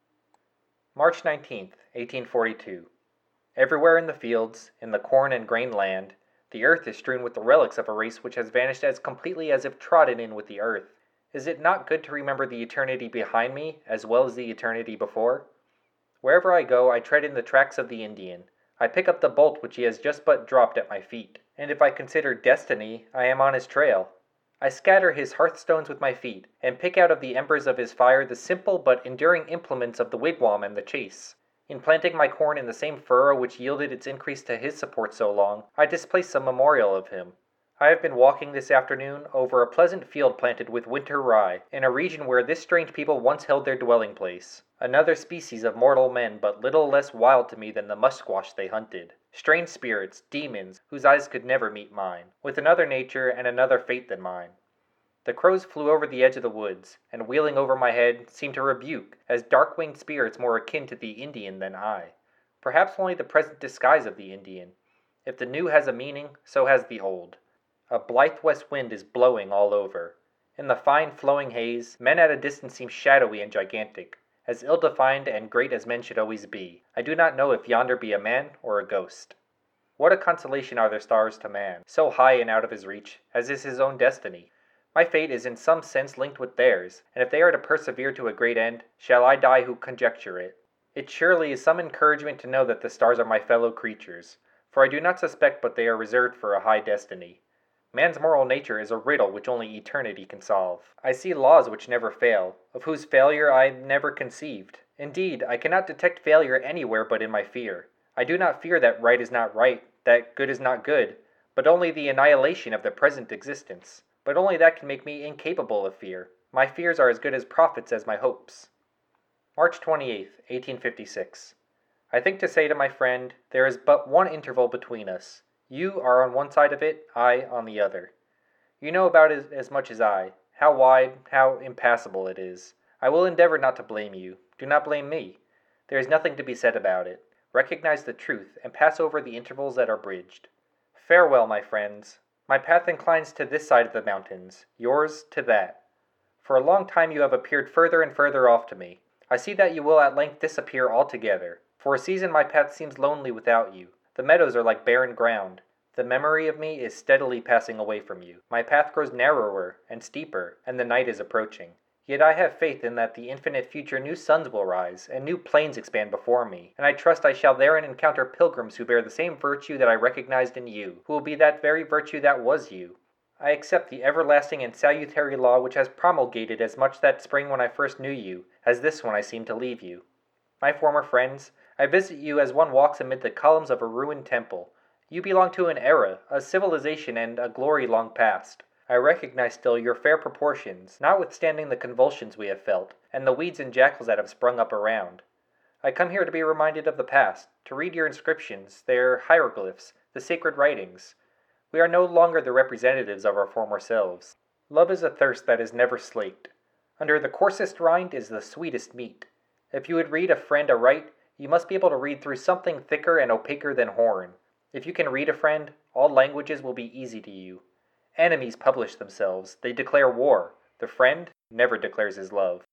March nineteenth, eighteen forty-two. Everywhere in the fields, in the corn and grain land, the earth is strewn with the relics of a race which has vanished as completely as if trodden in with the earth. Is it not good to remember the eternity behind me, as well as the eternity before? Wherever I go, I tread in the tracks of the Indian. I pick up the bolt which he has just but dropped at my feet, and if I consider destiny, I am on his trail. I scatter his hearthstones with my feet, and pick out of the embers of his fire the simple but enduring implements of the wigwam and the chase. In planting my corn in the same furrow which yielded its increase to his support so long, I displace some memorial of him. I have been walking this afternoon over a pleasant field planted with winter rye, in a region where this strange people once held their dwelling place. Another species of mortal men, but little less wild to me than the musquash they hunted. Strange spirits, demons, whose eyes could never meet mine, with another nature and another fate than mine. The crows flew over the edge of the woods, and wheeling over my head, seemed to rebuke, as dark-winged spirits more akin to the Indian than I. Perhaps only the present disguise of the Indian. If the new has a meaning, so has the old. A blithe west wind is blowing all over. In the fine flowing haze, men at a distance seem shadowy and gigantic, as ill-defined and great as men should always be. I do not know if yonder be a man or a ghost. What a consolation are the stars to man, so high and out of his reach, as is his own destiny. My fate is in some sense linked with theirs, and if they are to persevere to a great end, shall I die who conjecture it. It surely is some encouragement to know that the stars are my fellow creatures, for I do not suspect but they are reserved for a high destiny. Man's moral nature is a riddle which only eternity can solve. I see laws which never fail, of whose failure I never conceived. Indeed, I cannot detect failure anywhere but in my fear. I do not fear that right is not right, that good is not good, but only the annihilation of the present existence. But only that can make me incapable of fear. My fears are as good as prophets as my hopes. March twenty-eighth, eighteen fifty-six. I think to say to my friend, there is but one interval between us. You are on one side of it, I on the other. You know about it as much as I, how wide, how impassable it is. I will endeavor not to blame you. Do not blame me. There is nothing to be said about it. Recognize the truth, and pass over the intervals that are bridged. Farewell, my friends. My path inclines to this side of the mountains, yours to that. For a long time you have appeared further and further off to me. I see that you will at length disappear altogether. For a season my path seems lonely without you. The meadows are like barren ground. The memory of me is steadily passing away from you. My path grows narrower and steeper, and the night is approaching. Yet I have faith in that the infinite future new suns will rise, and new plains expand before me, and I trust I shall therein encounter pilgrims who bear the same virtue that I recognized in you, who will be that very virtue that was you. I accept the everlasting and salutary law which has promulgated as much that spring when I first knew you, as this when I seem to leave you. My former friends, I visit you as one walks amid the columns of a ruined temple. You belong to an era, a civilization, and a glory long past. I recognize still your fair proportions, notwithstanding the convulsions we have felt, and the weeds and jackals that have sprung up around. I come here to be reminded of the past, to read your inscriptions, their hieroglyphs, the sacred writings. We are no longer the representatives of our former selves. Love is a thirst that is never slaked. Under the coarsest rind is the sweetest meat. If you would read a friend aright, you must be able to read through something thicker and opaquer than horn. If you can read a friend, all languages will be easy to you. Enemies publish themselves, they declare war. The friend never declares his love.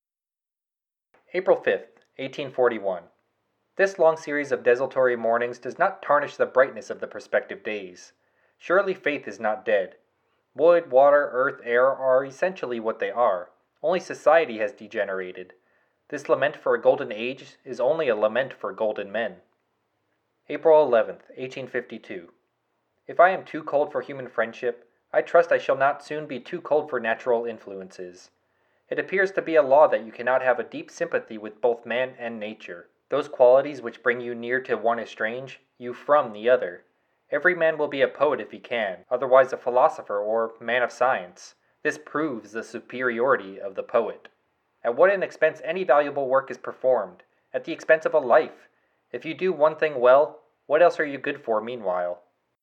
April fifth, eighteen forty-one. This long series of desultory mornings does not tarnish the brightness of the prospective days. Surely faith is not dead. Wood, water, earth, air are essentially what they are. Only society has degenerated. This lament for a golden age is only a lament for golden men. April eleventh, eighteen fifty-two. If I am too cold for human friendship, I trust I shall not soon be too cold for natural influences. It appears to be a law that you cannot have a deep sympathy with both man and nature. Those qualities which bring you near to one estrange, you from the other. Every man will be a poet if he can, otherwise a philosopher or man of science. This proves the superiority of the poet. At what an expense any valuable work is performed, at the expense of a life. If you do one thing well, what else are you good for meanwhile?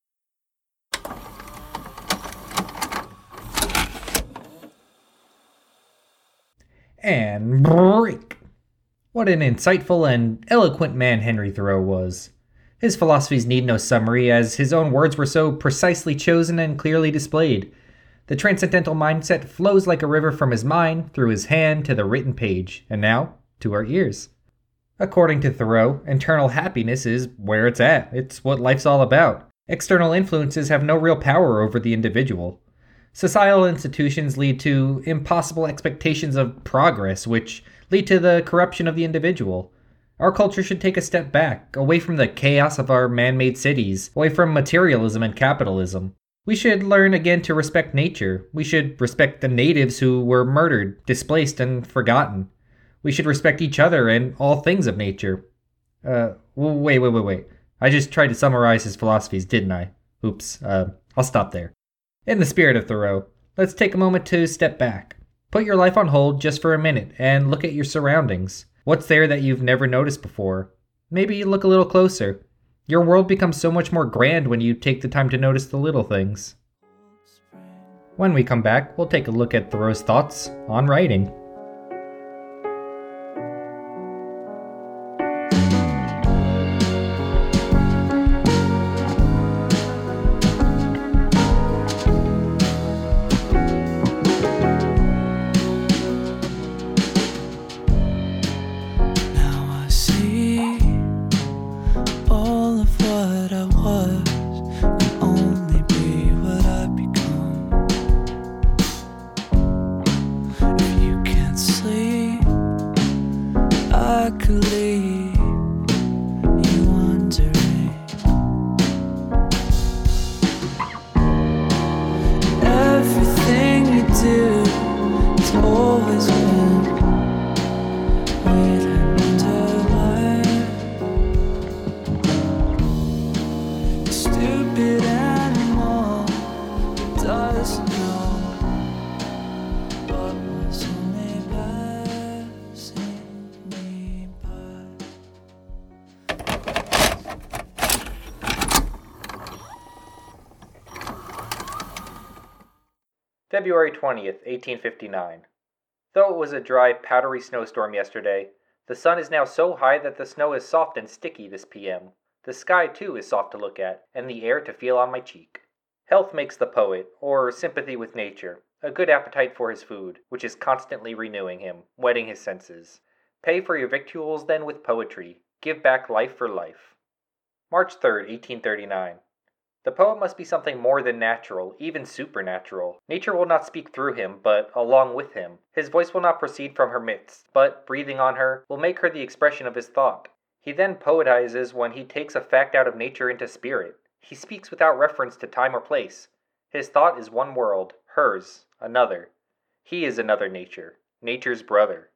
And break! What an insightful and eloquent man Henry Thoreau was. His philosophies need no summary, as his own words were so precisely chosen and clearly displayed. The transcendental mindset flows like a river from his mind, through his hand, to the written page, and now, to our ears. According to Thoreau, internal happiness is where it's at. It's what life's all about. External influences have no real power over the individual. Societal institutions lead to impossible expectations of progress, which lead to the corruption of the individual. Our culture should take a step back, away from the chaos of our man-made cities, away from materialism and capitalism. We should learn again to respect nature. We should respect the natives who were murdered, displaced, and forgotten. We should respect each other and all things of nature. Uh, wait, wait, wait, wait. I just tried to summarize his philosophies, didn't I? Oops, uh, I'll stop there. In the spirit of Thoreau, let's take a moment to step back. Put your life on hold just for a minute and look at your surroundings. What's there that you've never noticed before? Maybe look a little closer. Your world becomes so much more grand when you take the time to notice the little things. When we come back, we'll take a look at Thoreau's thoughts on writing. February twentieth, eighteen fifty-nine. Though it was a dry, powdery snowstorm yesterday, the sun is now so high that the snow is soft and sticky this P M. The sky, too, is soft to look at, and the air to feel on my cheek. Health makes the poet, or sympathy with nature, a good appetite for his food, which is constantly renewing him, whetting his senses. Pay for your victuals then with poetry, give back life for life. March third, eighteen thirty-nine. The poet must be something more than natural, even supernatural. Nature will not speak through him, but along with him. His voice will not proceed from her midst, but, breathing on her, will make her the expression of his thought. He then poetizes when he takes a fact out of nature into spirit. He speaks without reference to time or place. His thought is one world, hers, another. He is another nature, nature's brother.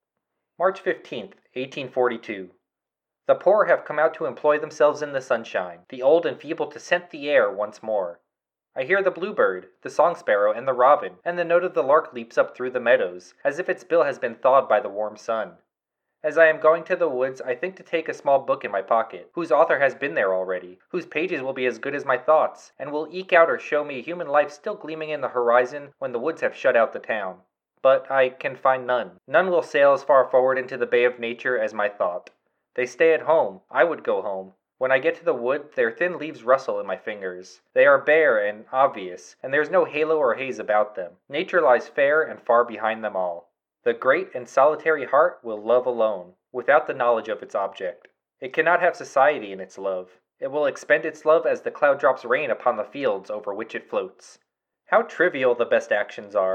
March fifteenth, eighteen forty-two. The poor have come out to employ themselves in the sunshine, the old and feeble to scent the air once more. I hear the bluebird, the song sparrow, and the robin, and the note of the lark leaps up through the meadows, as if its bill has been thawed by the warm sun. As I am going to the woods, I think to take a small book in my pocket, whose author has been there already, whose pages will be as good as my thoughts, and will eke out or show me human life still gleaming in the horizon when the woods have shut out the town. But I can find none. None will sail as far forward into the bay of nature as my thought. They stay at home. I would go home. When I get to the wood, their thin leaves rustle in my fingers. They are bare and obvious, and there is no halo or haze about them. Nature lies fair and far behind them all. The great and solitary heart will love alone, without the knowledge of its object. It cannot have society in its love. It will expend its love as the cloud drops rain upon the fields over which it floats. How trivial the best actions are!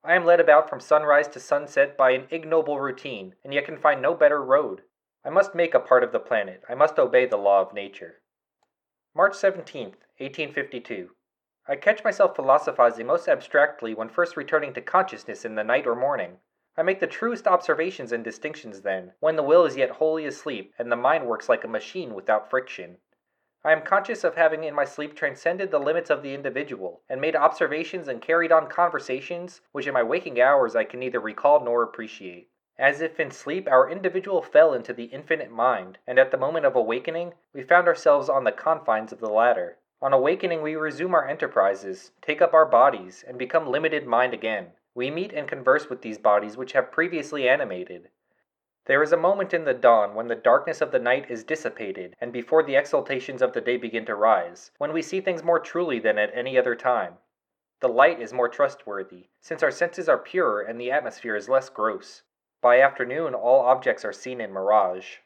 I am led about from sunrise to sunset by an ignoble routine, and yet can find no better road. I must make a part of the planet. I must obey the law of nature. March seventeenth, eighteen fifty-two. I catch myself philosophizing most abstractly when first returning to consciousness in the night or morning. I make the truest observations and distinctions then, when the will is yet wholly asleep, and the mind works like a machine without friction. I am conscious of having in my sleep transcended the limits of the individual, and made observations and carried on conversations which in my waking hours I can neither recall nor appreciate. As if in sleep our individual fell into the infinite mind, and at the moment of awakening we found ourselves on the confines of the latter. On awakening we resume our enterprises, take up our bodies, and become limited mind again. We meet and converse with these bodies which have previously animated. There is a moment in the dawn when the darkness of the night is dissipated, and before the exaltations of the day begin to rise, when we see things more truly than at any other time. The light is more trustworthy, since our senses are purer and the atmosphere is less gross. By afternoon all objects are seen in mirage.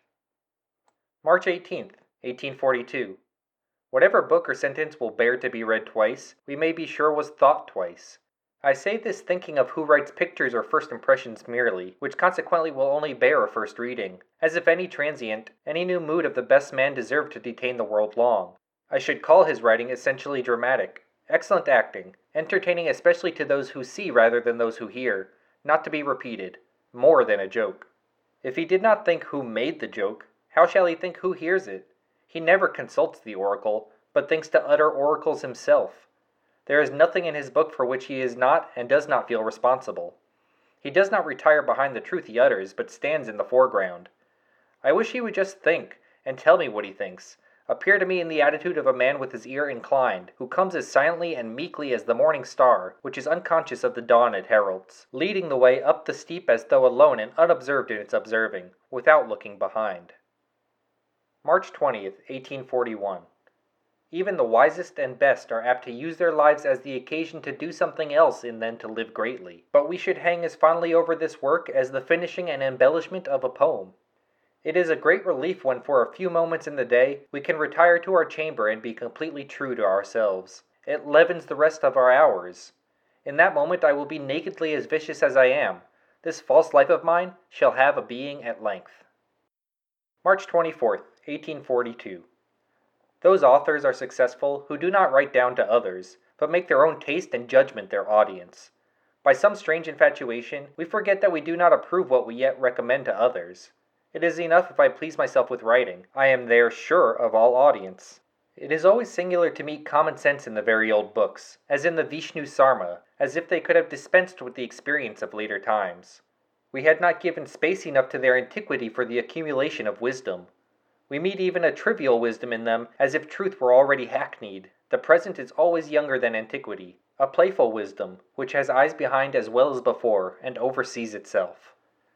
March eighteenth, eighteen forty-two. Whatever book or sentence will bear to be read twice, we may be sure was thought twice. I say this thinking of who writes pictures or first impressions merely, which consequently will only bear a first reading, as if any transient, any new mood of the best man deserved to detain the world long. I should call his writing essentially dramatic, excellent acting, entertaining especially to those who see rather than those who hear, not to be repeated, more than a joke. If he did not think who made the joke, how shall he think who hears it? He never consults the oracle, but thinks to utter oracles himself. There is nothing in his book for which he is not and does not feel responsible. He does not retire behind the truth he utters, but stands in the foreground. I wish he would just think, and tell me what he thinks, appear to me in the attitude of a man with his ear inclined, who comes as silently and meekly as the morning star, which is unconscious of the dawn it heralds, leading the way up the steep as though alone and unobserved in its observing, without looking behind. March twentieth, eighteen forty-one. Even the wisest and best are apt to use their lives as the occasion to do something else and then to live greatly. But we should hang as fondly over this work as the finishing and embellishment of a poem. It is a great relief when for a few moments in the day we can retire to our chamber and be completely true to ourselves. It leavens the rest of our hours. In that moment I will be nakedly as vicious as I am. This false life of mine shall have a being at length. March twenty-fourth, eighteen forty-two. Those authors are successful who do not write down to others, but make their own taste and judgment their audience. By some strange infatuation, we forget that we do not approve what we yet recommend to others. It is enough if I please myself with writing. I am there sure of all audience. It is always singular to meet common sense in the very old books, as in the Vishnu Sarma, as if they could have dispensed with the experience of later times. We had not given space enough to their antiquity for the accumulation of wisdom. We meet even a trivial wisdom in them as if truth were already hackneyed. The present is always younger than antiquity, a playful wisdom, which has eyes behind as well as before, and oversees itself.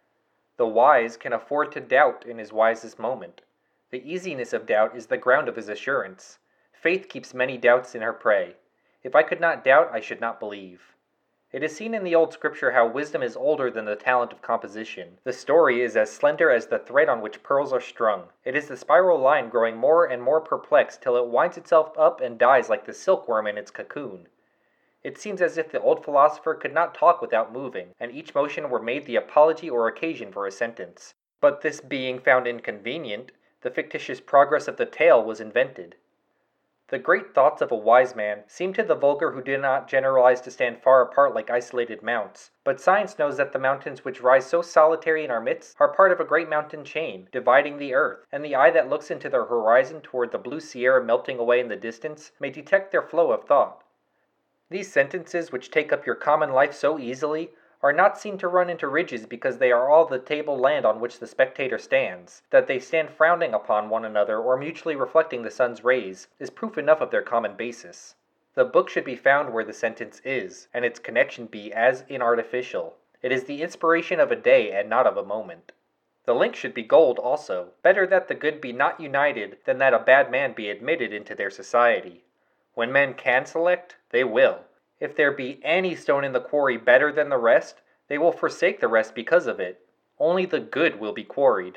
The wise can afford to doubt in his wisest moment. The easiness of doubt is the ground of his assurance. Faith keeps many doubts in her prey. If I could not doubt, I should not believe. It is seen in the old scripture how wisdom is older than the talent of composition. The story is as slender as the thread on which pearls are strung. It is the spiral line growing more and more perplexed till it winds itself up and dies like the silkworm in its cocoon. It seems as if the old philosopher could not talk without moving, and each motion were made the apology or occasion for a sentence. But this being found inconvenient, the fictitious progress of the tale was invented. The great thoughts of a wise man seem to the vulgar who do not generalize to stand far apart like isolated mounts, but science knows that the mountains which rise so solitary in our midst are part of a great mountain chain, dividing the earth, and the eye that looks into the horizon toward the blue Sierra melting away in the distance may detect their flow of thought. These sentences which take up your common life so easily are not seen to run into ridges because they are all the table land on which the spectator stands. That they stand frowning upon one another or mutually reflecting the sun's rays is proof enough of their common basis. The book should be found where the sentence is, and its connection be as inartificial. It is the inspiration of a day and not of a moment. The link should be gold also. Better that the good be not united than that a bad man be admitted into their society. When men can select, they will. If there be any stone in the quarry better than the rest, they will forsake the rest because of it. Only the good will be quarried.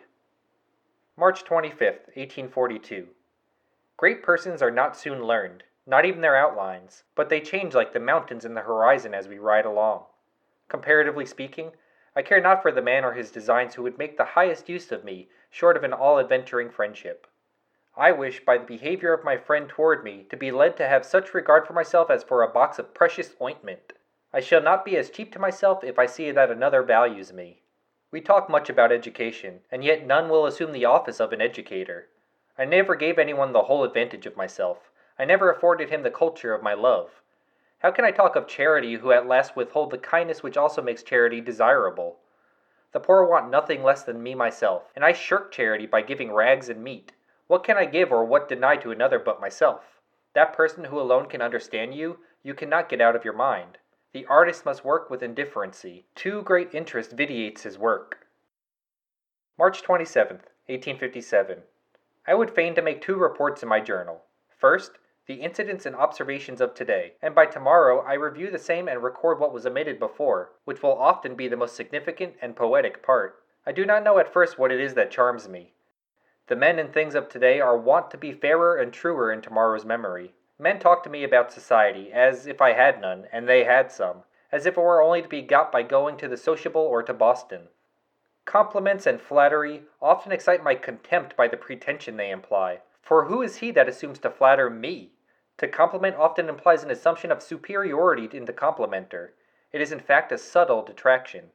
March twenty-fifth, eighteen forty-two. Great persons are not soon learned, not even their outlines, but they change like the mountains in the horizon as we ride along. Comparatively speaking, I care not for the man or his designs who would make the highest use of me, short of an all-adventuring friendship. I wish, by the behavior of my friend toward me, to be led to have such regard for myself as for a box of precious ointment. I shall not be as cheap to myself if I see that another values me. We talk much about education, and yet none will assume the office of an educator. I never gave anyone the whole advantage of myself. I never afforded him the culture of my love. How can I talk of charity who at last withhold the kindness which also makes charity desirable? The poor want nothing less than me myself, and I shirk charity by giving rags and meat. What can I give or what deny to another but myself? That person who alone can understand you, you cannot get out of your mind. The artist must work with indifferency. Too great interest vitiates his work. March twenty-seventh, eighteen fifty-seven. I would fain to make two reports in my journal. First, the incidents and observations of today, and by tomorrow I review the same and record what was omitted before, which will often be the most significant and poetic part. I do not know at first what it is that charms me. The men and things of today are wont to be fairer and truer in tomorrow's memory. Men talk to me about society, as if I had none, and they had some, as if it were only to be got by going to the sociable or to Boston. Compliments and flattery often excite my contempt by the pretension they imply, for who is he that assumes to flatter me? To compliment often implies an assumption of superiority in the complimenter. It is in fact a subtle detraction.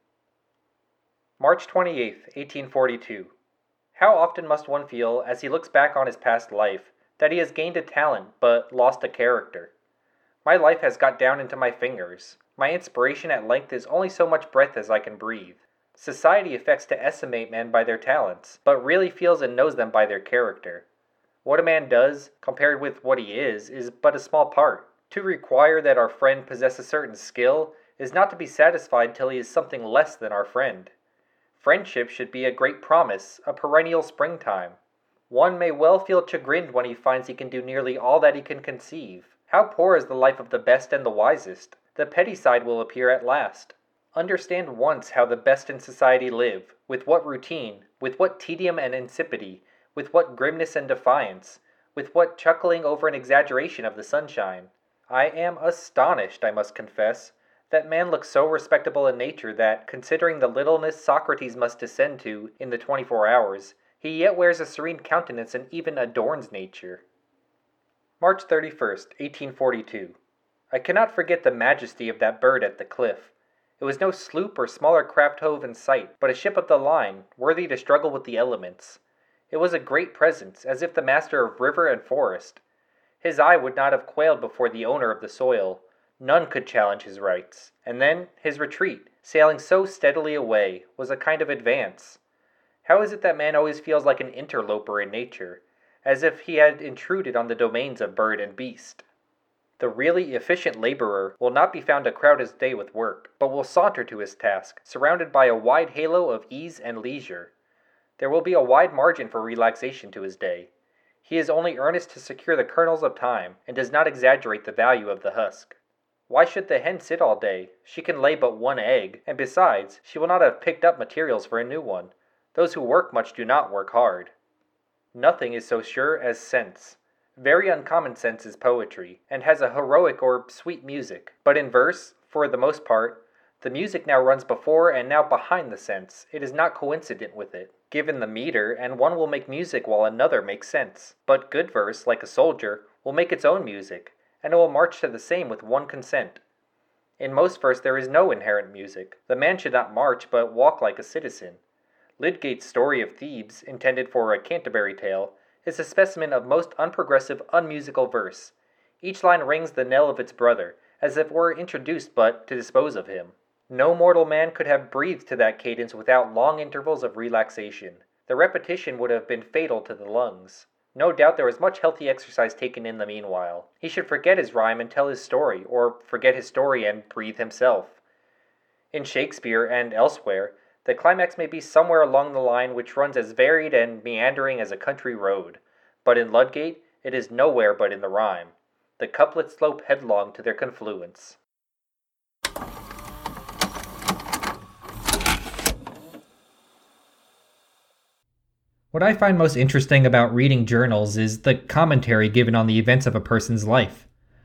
March twenty-eighth, eighteen forty-two. How often must one feel, as he looks back on his past life, that he has gained a talent, but lost a character? My life has got down into my fingers. My inspiration at length is only so much breath as I can breathe. Society affects to estimate men by their talents, but really feels and knows them by their character. What a man does, compared with what he is, is but a small part. To require that our friend possess a certain skill is not to be satisfied till he is something less than our friend. Friendship should be a great promise, a perennial springtime. One may well feel chagrined when he finds he can do nearly all that he can conceive. How poor is the life of the best and the wisest! The petty side will appear at last. Understand once how the best in society live, with what routine, with what tedium and insipidity, with what grimness and defiance, with what chuckling over an exaggeration of the sunshine. I am astonished, I must confess, that man looks so respectable in nature that, considering the littleness Socrates must descend to in the twenty-four hours, he yet wears a serene countenance and even adorns nature. March thirty-first, eighteen forty-two. I cannot forget the majesty of that bird at the cliff. It was no sloop or smaller craft hove in sight, but a ship of the line, worthy to struggle with the elements. It was a great presence, as if the master of river and forest. His eye would not have quailed before the owner of the soil. None could challenge his rights. And then, his retreat, sailing so steadily away, was a kind of advance. How is it that man always feels like an interloper in nature, as if he had intruded on the domains of bird and beast? The really efficient laborer will not be found to crowd his day with work, but will saunter to his task, surrounded by a wide halo of ease and leisure. There will be a wide margin for relaxation to his day. He is only earnest to secure the kernels of time, and does not exaggerate the value of the husk. Why should the hen sit all day? She can lay but one egg, and besides, she will not have picked up materials for a new one. Those who work much do not work hard. Nothing is so sure as sense. Very uncommon sense is poetry, and has a heroic or sweet music. But in verse, for the most part, the music now runs before and now behind the sense. It is not coincident with it. Given the meter, and one will make music while another makes sense. But good verse, like a soldier, will make its own music, and it will march to the same with one consent. In most verse there is no inherent music. The man should not march, but walk like a citizen. Lydgate's story of Thebes, intended for a Canterbury tale, is a specimen of most unprogressive, unmusical verse. Each line rings the knell of its brother, as if it were introduced but to dispose of him. No mortal man could have breathed to that cadence without long intervals of relaxation. The repetition would have been fatal to the lungs. No doubt there was much healthy exercise taken in the meanwhile. He should forget his rhyme and tell his story, or forget his story and breathe himself. In Shakespeare and elsewhere, the climax may be somewhere along the line which runs as varied and meandering as a country road, but in Ludgate it is nowhere but in the rhyme. The couplets slope headlong to their confluence. What I find most interesting about reading journals is the commentary given on the events of a person's life.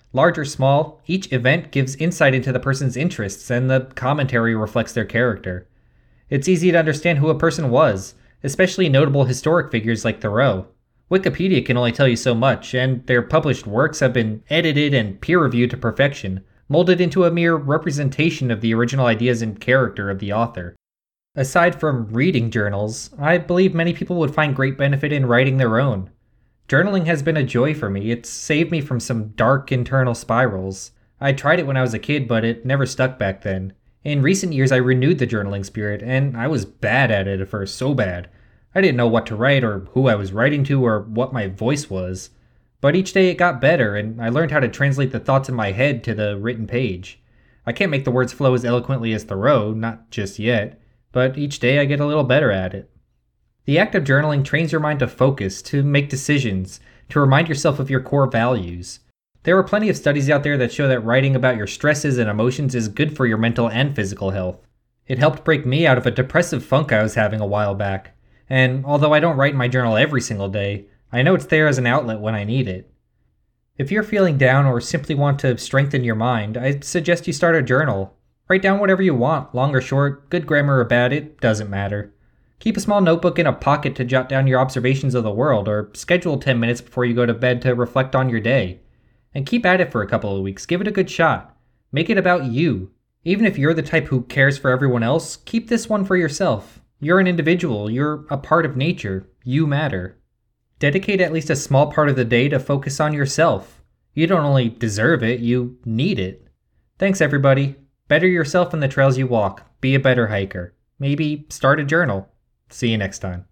Large or small, each event gives insight into the person's interests, and the commentary reflects their character. It's easy to understand who a person was, especially notable historic figures like Thoreau. Wikipedia can only tell you so much, and their published works have been edited and peer-reviewed to perfection, molded into a mere representation of the original ideas and character of the author. Aside from reading journals, I believe many people would find great benefit in writing their own. Journaling has been a joy for me. It's saved me from some dark internal spirals. I tried it when I was a kid, but it never stuck back then. In recent years, I renewed the journaling spirit, and I was bad at it at first, so bad. I didn't know what to write, or who I was writing to, or what my voice was. But each day it got better, and I learned how to translate the thoughts in my head to the written page. I can't make the words flow as eloquently as Thoreau, not just yet, but each day I get a little better at it. The act of journaling trains your mind to focus, to make decisions, to remind yourself of your core values. There are plenty of studies out there that show that writing about your stresses and emotions is good for your mental and physical health. It helped break me out of a depressive funk I was having a while back, and although I don't write in my journal every single day, I know it's there as an outlet when I need it. If you're feeling down or simply want to strengthen your mind, I suggest you start a journal. Write down whatever you want, long or short, good grammar or bad, it doesn't matter. Keep a small notebook in a pocket to jot down your observations of the world, or schedule ten minutes before you go to bed to reflect on your day. And keep at it for a couple of weeks, give it a good shot. Make it about you. Even if you're the type who cares for everyone else, keep this one for yourself. You're an individual, you're a part of nature, you matter. Dedicate at least a small part of the day to focus on yourself. You don't only deserve it, you need it. Thanks everybody. Better yourself in the trails you walk. Be a better hiker. Maybe start a journal. See you next time.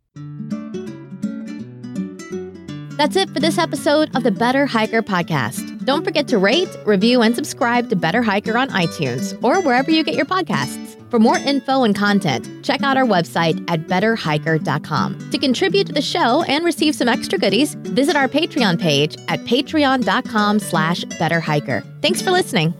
That's it for this episode of the Better Hiker podcast. Don't forget to rate, review, and subscribe to Better Hiker on iTunes or wherever you get your podcasts. For more info and content, check out our website at better hiker dot com. To contribute to the show and receive some extra goodies, visit our Patreon page at patreon dot com slash better hiker. Thanks for listening.